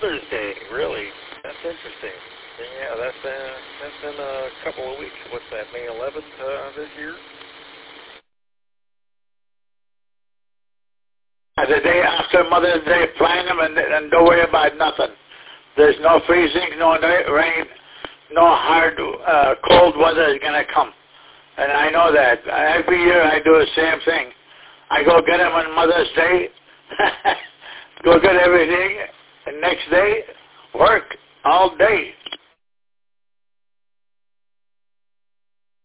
Mother's Day, really. That's interesting. Yeah, that's in a couple of weeks. What's that, May 11th this year? The day after Mother's Day, plan them and don't worry about nothing. There's no freezing, no rain, no hard, cold weather is going to come. And I know that. Every year I do the same thing. I go get them on Mother's Day, go get everything, and next day, work all day.